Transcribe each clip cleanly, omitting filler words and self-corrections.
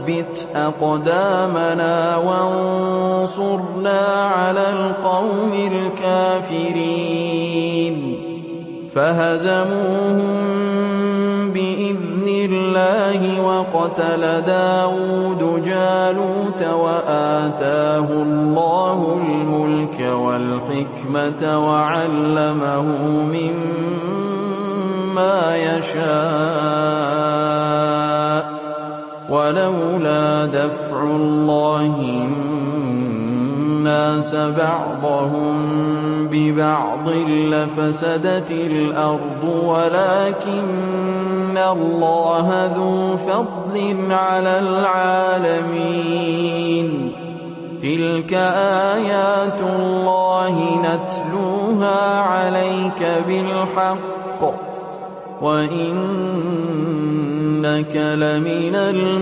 وثبت أقدامنا وانصرنا على القوم الكافرين فهزموهم بإذن الله وقتل داود جالوت وآتاه الله الملك والحكمة وعلمه مما يشاء ولولا دفع الله الناس بعضهم ببعض لفسدت الأرض ولكن الله ذو فضل على العالمين تلك آيات الله نتلوها عليك بالحق وإنك لمن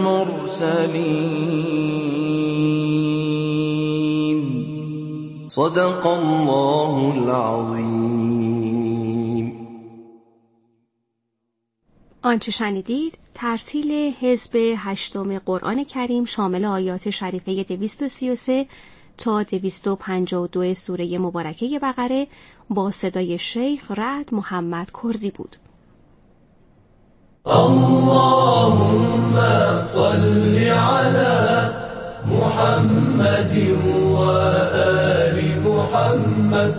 المرسلين صدق الله العظیم. آنچه شنیدید ترتیل حزب 8 قرآن کریم شامل آیات شریفه 233 تا 252 سوره مبارکه بقره با صدای شیخ رعد محمد کردی بود. اللهم صل على محمد و آل محمد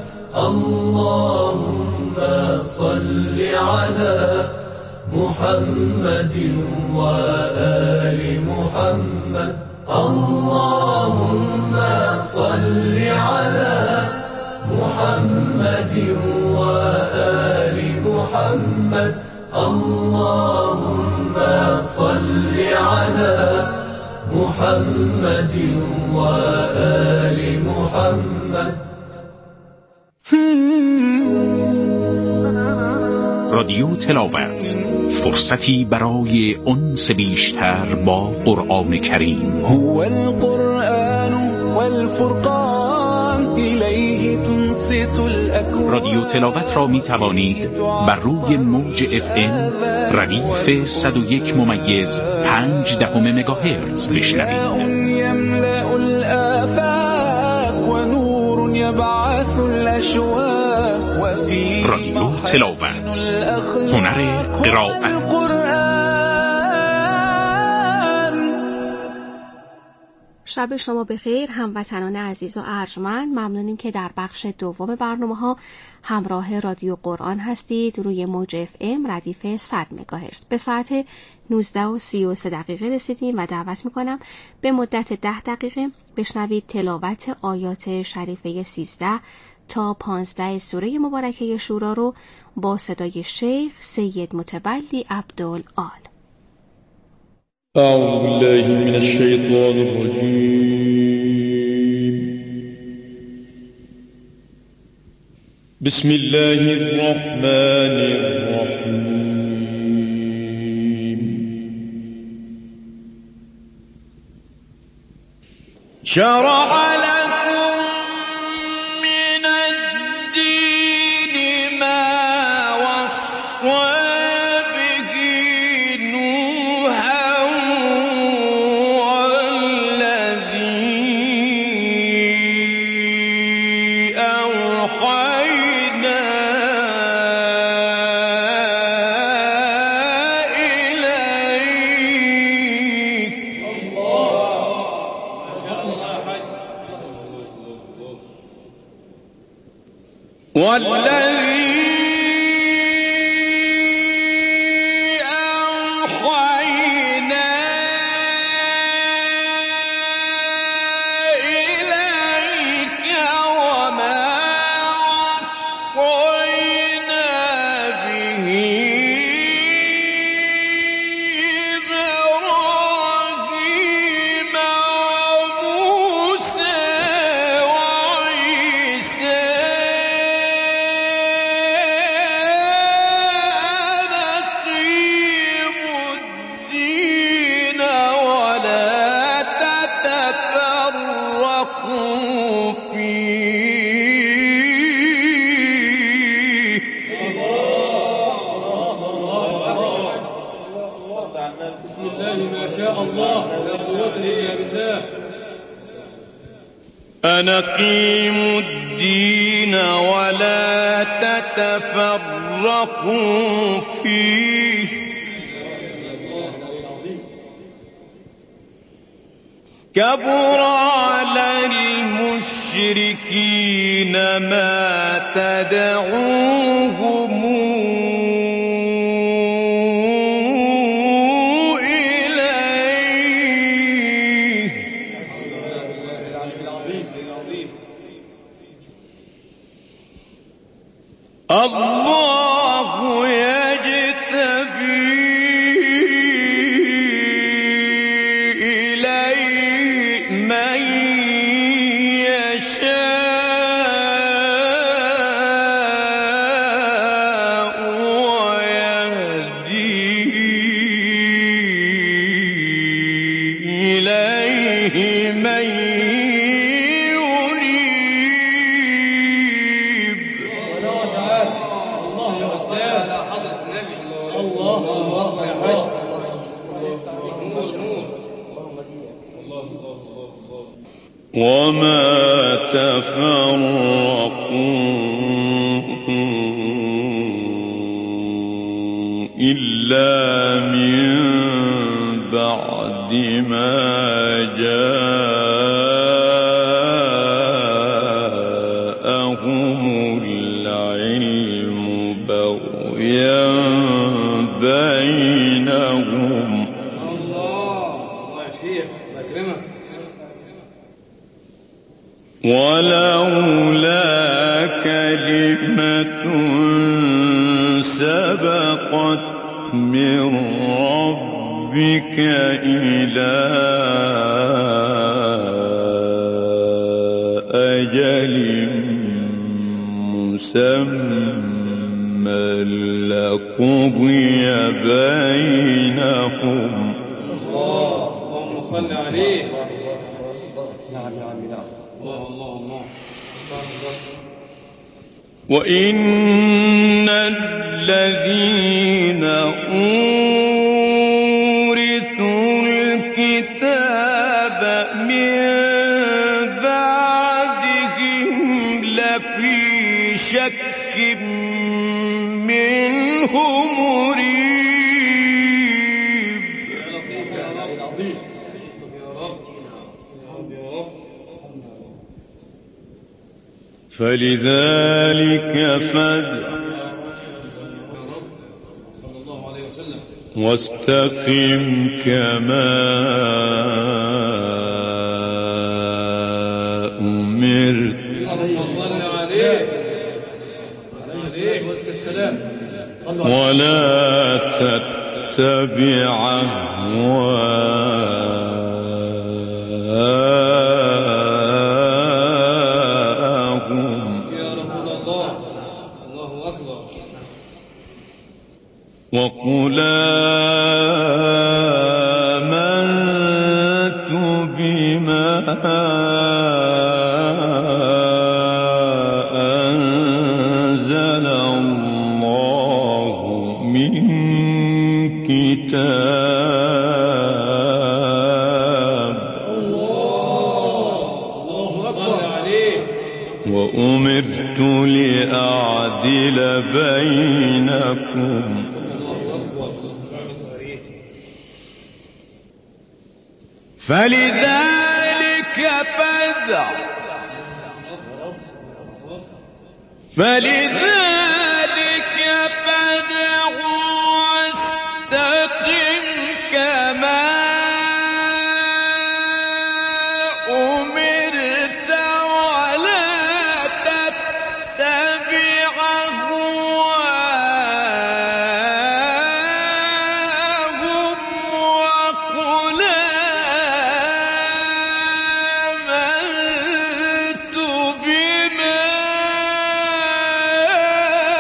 اللهم صل على محمد و آل محمد اللهم صل على محمد و آل محمد اللهم صل على محمد و آل محمد. رادیو تلاوت، فرصتی برای انس بیشتر با قرآن کریم. هو القرآن والفرقان الیه تنصت الاکوان. رادیو تلاوت را می توانید بر روی موج FM ردیف 101.5 مگاهرتز بشنوید. یملأ الآفاق و نور یبعث الاشواق و فی رادیو تلاوت، هنر قرائت. شب شما بخیر هموطنان عزیز و ارجمند. ممنونیم که در بخش دوم برنامه‌ها همراه رادیو قرآن هستید روی موج FM ردیف 100 مگاهرتز. به ساعت 19:33 رسیدیم و دعوت میکنم به مدت 10 دقیقه بشنوید تلاوت آیات شریفه 13 تا 15 سوره مبارکه شورا رو با صدای شیخ سید متولی عبدالآل. أعوذ بالله من الشيطان الرجيم. بسم الله الرحمن الرحيم. شرع لكم من الدين ما وصى أن أقيموا الدين ولا تتفرقوا فيه كبر على المشركين ما تدعوهم إليه الله يجتبي إليه من يشاء ويهدي إليه من ينيب. وما تفرقوا إلا من بعد ما جاءهم العلم بغيا بينهم ولولا كلمة سبقت من ربك إلى أجل مسمى لقضي بينهم. اللهم صل عليه. وإن الذين أورثوا الكتاب من بعدهم لفي شك منه مريب. فلذلك فادع واستقم كما أمرت ولا تتبع وقل آمنت بما أنزل الله من كتاب وأمرت لأعدل بينكم فلذلك فادع واستقم كما أمرت ولا تتبع أهواءهم وقل آمنت بما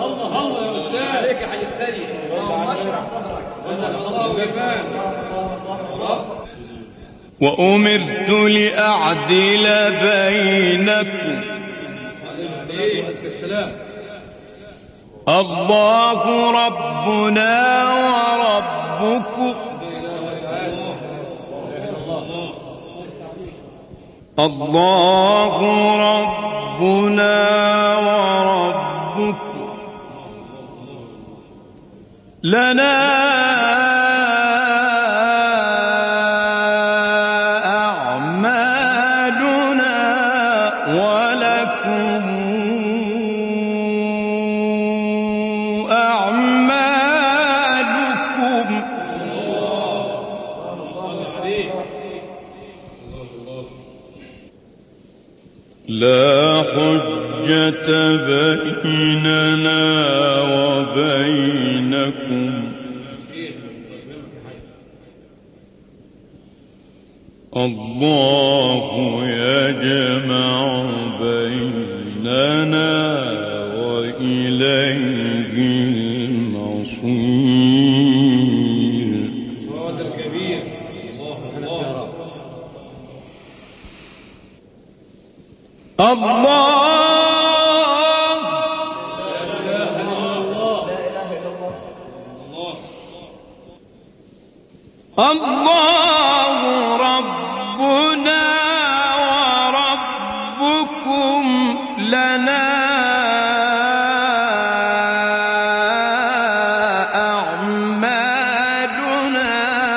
الله يا أستاذ عليك يا حي الثري. اشرح صدرك. الله ويبان. وأمرت لأعدل بينكم الله ربنا وربكم الله ربنا وربكم لنا أعمالنا ولكم أعمالكم لا حجة بيننا وبينكم الله يجمع بيننا وإليه المصير. صوت الكبير. الله الله ربنا وربكم لنا أعمالنا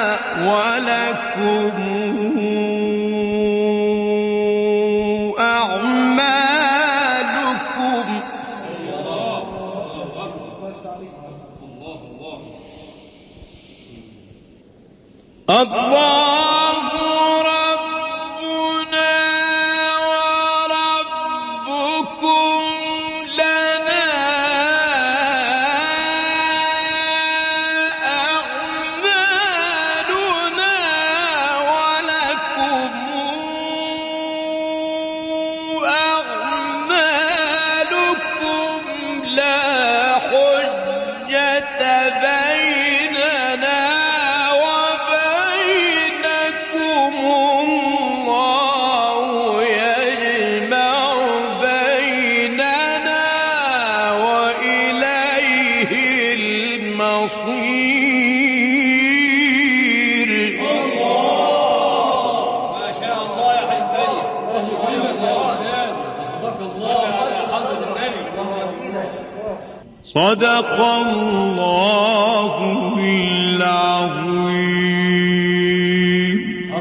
ولكم أعمالكم الله ربنا وربكم لنا أعمالنا ولكم أعمالكم لا حجة بيننا وبينكم الله يجمع بيننا وإليه المصير. ما شاء الله يا حي الثري. صدق الله العظيم.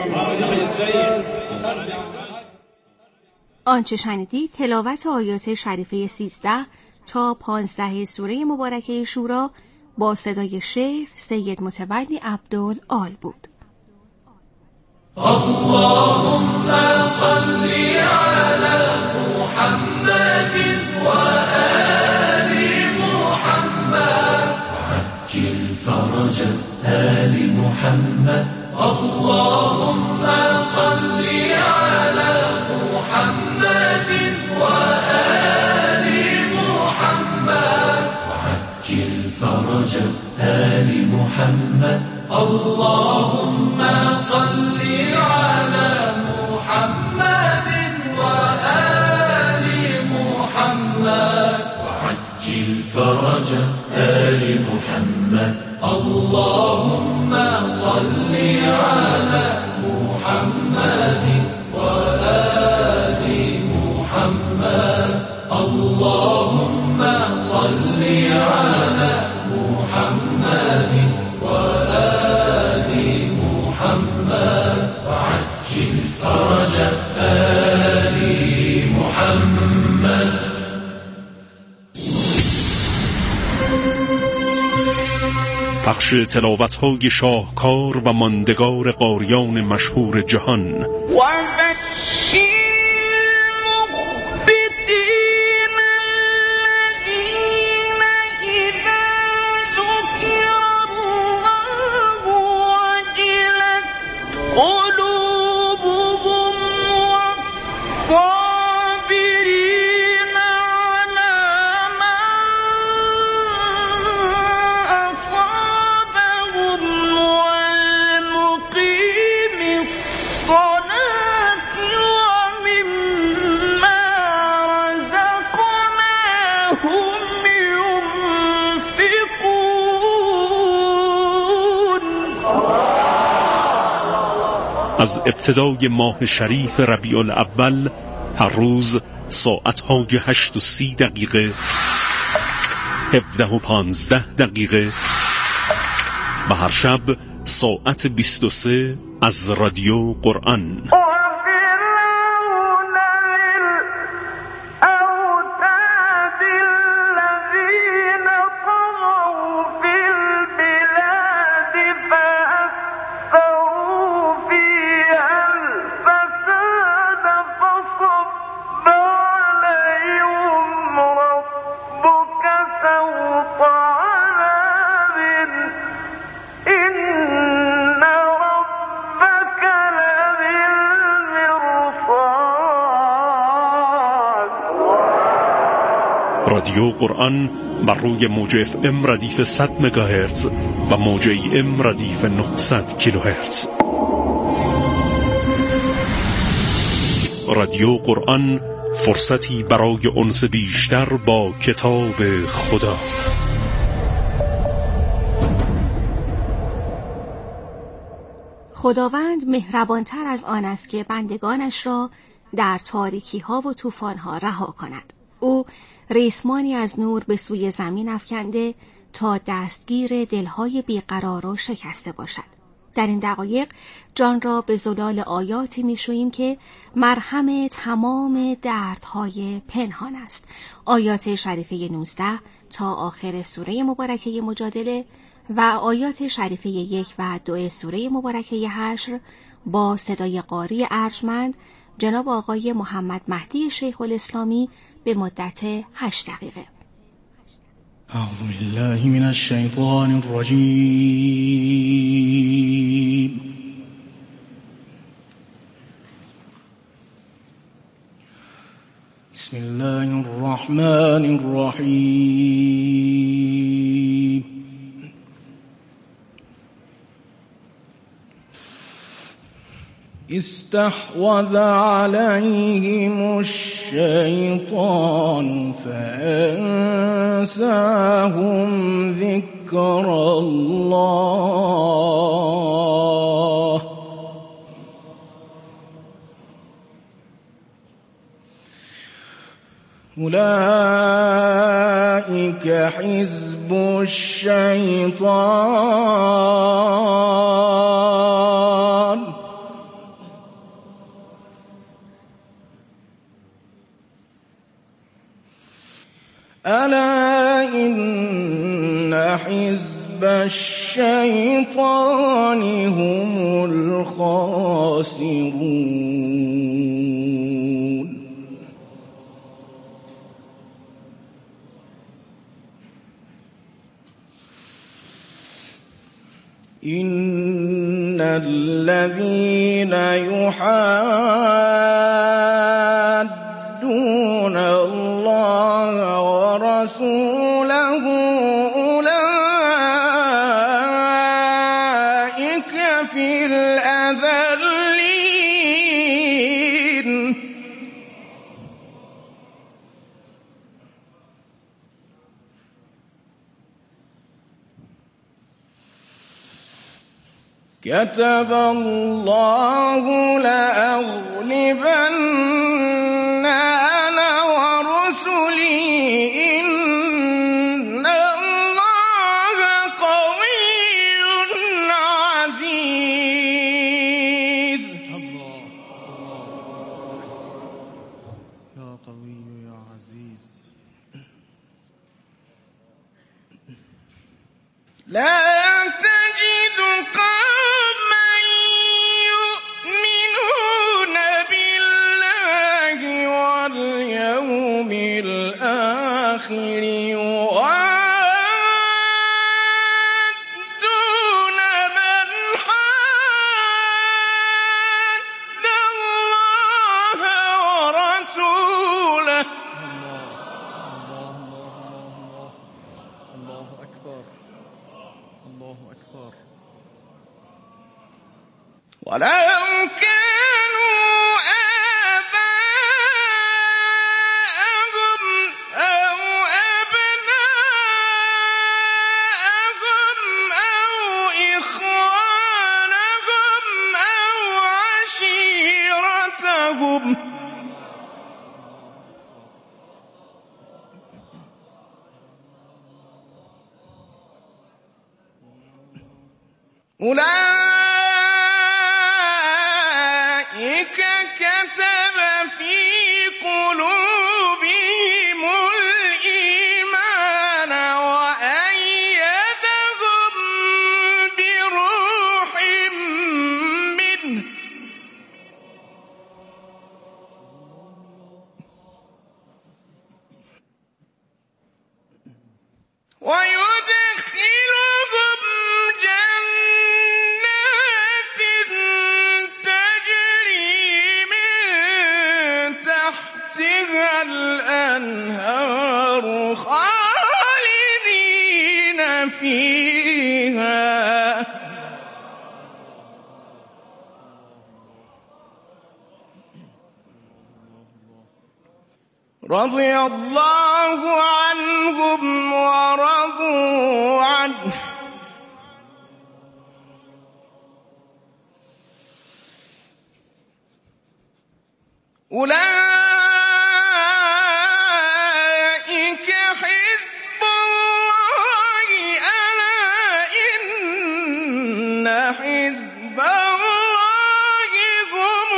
آنچه شنیدید تلاوت آیات شریفه 13 تا 15 سوره مبارکه شورا با صدای شیخ سید متولی عبدالآل بود. اللهم صل على محمد وآل محمد وعجل فرج آل محمد. اللهم صل على محمد وآل محمد وعجل فرج آل محمد. اللهم صل على محمد وآل محمد وعجل فرج آل محمد. اللهم صل على محمد وآل محمد. اللهم صل على محمد وآل محمد وعجل فرج آل محمد. بخش تلاوت‌های شاهکار و ماندگار قاریان مشهور جهان. از ابتدای ماه شریف ربیع الاول هر روز ساعتهای 8:30 17:15 و هر شب ساعت 23 از رادیو قرآن. رادیو قرآن بر روی موج FM ردیف 100 مگاهرتز و موج AM ردیف 900 کیلوهرتز. رادیو قرآن، فرصتی برای انس بیشتر با کتاب خدا. خداوند مهربانتر از آن است که بندگانش را در تاریکی ها و طوفان ها رها کند. او ریسمانی از نور به سوی زمین افکنده تا دستگیر دلهای بیقرار و شکسته باشد. در این دقایق جان را به زلال آیاتی می‌شوییم که مرهم تمام دردهای پنهان است. آیات شریفه 19 تا آخر سوره مبارکه مجادله و آیات شریفه 1 و 2 سوره مبارکه حشر با صدای قاری ارجمند جناب آقای محمد مهدی شیخ الاسلامی به مدت 8 دقیقه. اعوذ بالله من الشیطان الرجیم. بسم الله الرحمن الرحیم. استحوذ عليهم الشيطان فأنساهم ذكر الله أولئك حزب الشيطان ألا إن حزب الشيطان هم الخاسرون. إن الذين يحادون الله ورسوله أولئك في الأذلين. كتب الله لأغلبن أنا ورسلي إن الله قوي عزيز. الله يا قوي يا عزيز. لا تجد قوما يؤمنون بالله واليوم الآخر يوادون من حاد الله ورسوله. الله أكبر الله أكبر. ولو كانوا آباءهم أو أبناءهم أو إخوانهم أو أولئك كتب في قلوبهم الإيمان وأيدهم بروح منه ويدخلهم جنات تجري من تحتها الأنهار خالدين فيها رضي الله عنهم ورضوا عنه أولئك حزب الله ألا إن حزب الله هم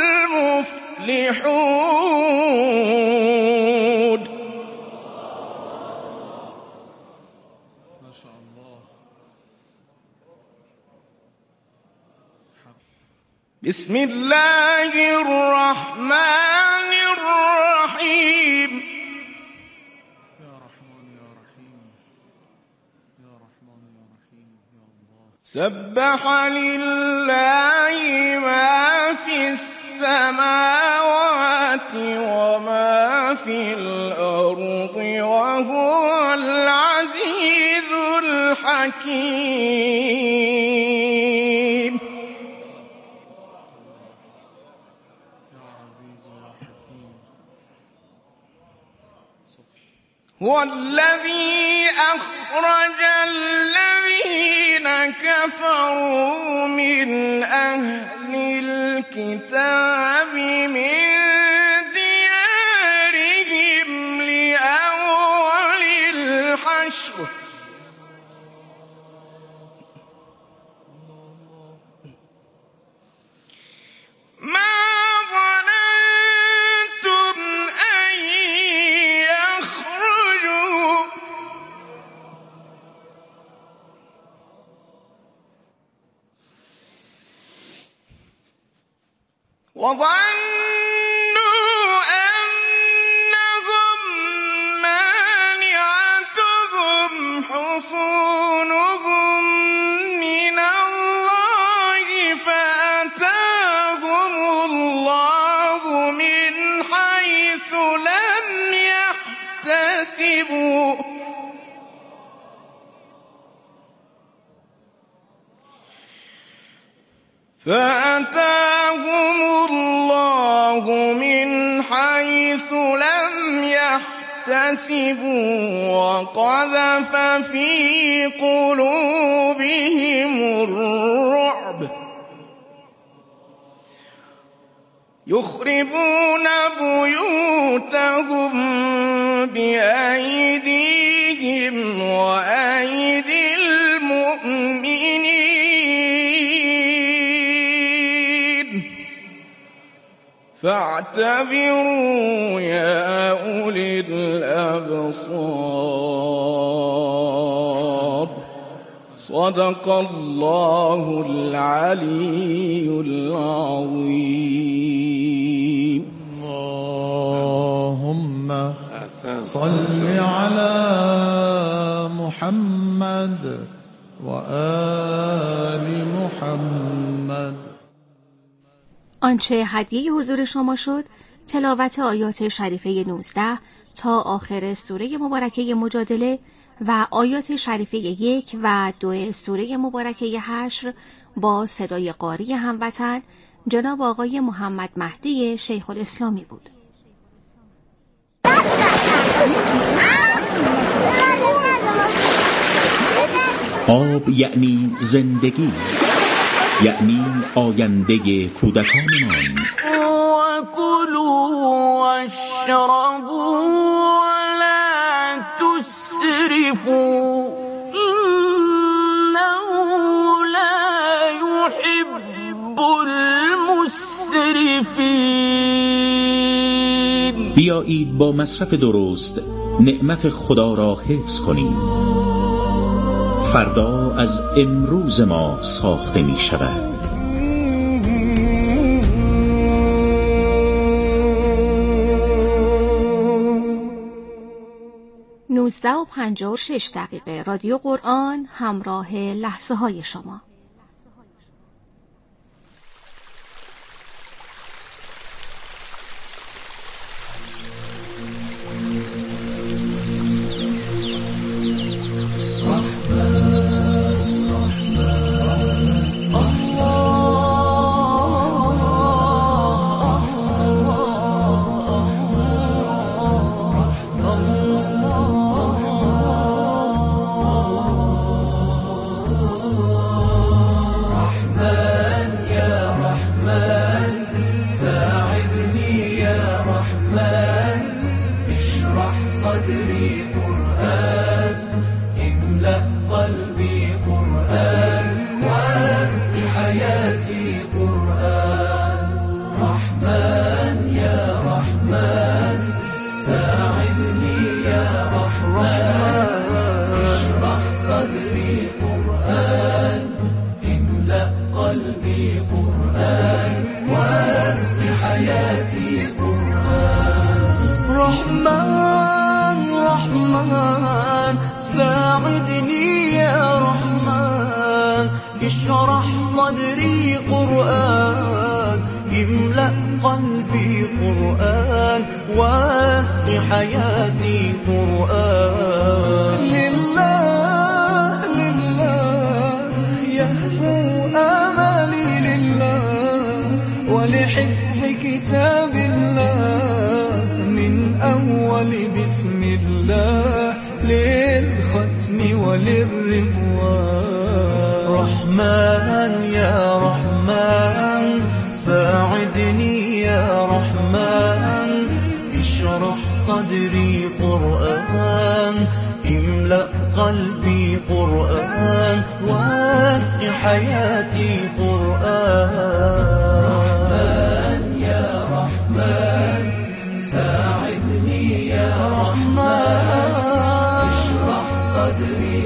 المفلحون. ما شاء الله. بسم الله الرحمن الرحيم. يا رحمن يا رحيم يا رحمن يا رحيم يا الله. سبح لله ما في السماوات وما في الأرض وهو العزيز الحكيم. هو الذي أخرج الذين كفروا من أهل الكتاب من ديارهم لأول الحشر ما ظننتم أن يخرجوا وظنوا أنهم مانعتهم حصونهم من الله فأتاهم الله من حيث لم يحتسبوا فأتاهم الله من حيث لم يحتسبوا وقذف في قلوبهم الرعب يخربون بيوتهم بأيديهم وأيدي المؤمنين فاعتبروا يا أولي الأبصار. صدق الله العلي العظيم. اللهم صل على محمد وآل محمد. آنچه هدیه حضور شما شد تلاوت آیات شریفه 19 تا آخر سوره مبارکه مجادله و آیات شریفه 1 و 2 سوره مبارکه حشر با صدای قاری هموطن جناب آقای محمد مهدی شیخ الاسلامی بود. آب یعنی زندگی، یعنی آینده کودکانمان. و کلوا واشربوا ولا تسرفوا انه لا مسرفين. بیایید با مصرف درست نعمت خدا را حفظ کنیم. فردا از امروز ما ساخته می شود. 19:56 رادیو قرآن، همراه لحظه های شما. ساعدني يا رحمن اشرح صدري قرآن املأ قلبي قرآن واسق حياتي قرآن لله لله يهفو آمالي لله ولحفظ كتاب الله من أول بسم الله للختم وللرضوان رحمن يا رحمن ساعدني يا رحمن اشرح صدري قرآن املأ قلبي قرآن واسق حياتي قرآن رحمن يا رحمن ساعدني يا رحمن صدري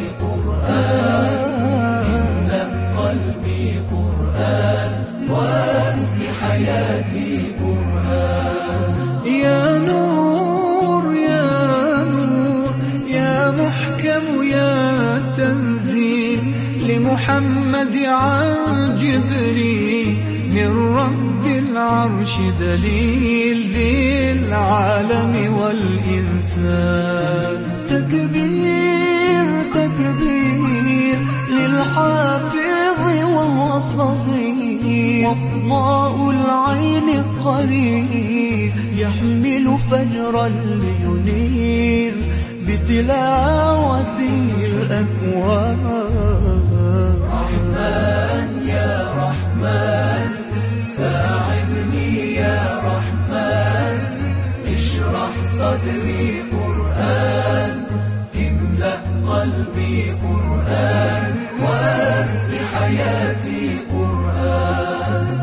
قرآن املأ قلبي قرآن واسق حياتي قرآن يا نور يا نور يا محكم يا تنزيل لمحمد عن جبريل من رب العرش دليل للعالم والإنسان تكبير تكبير للحافظ وهو صغير وضاء العين قريب يحمل فجرا لينير بتلاوته الأكوان رحمن يا رحمن ساعدني يا رحمن اشرح صدري قرآن املأ قلبي قرآن واسق حياتي قرآن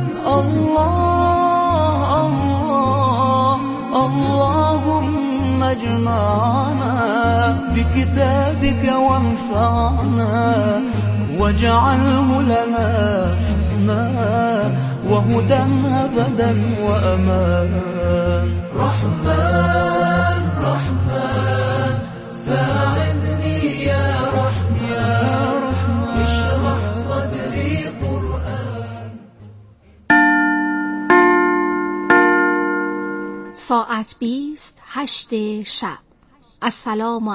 الله الله اللهم اجمعنا بكتابك وانفعنا واجعله لنا حسنا وهدى أبدا وأمان رحمن رحمن ساعدني يا رحمن اشرح صدري قرآن. ساعت 20:08 شب. السلام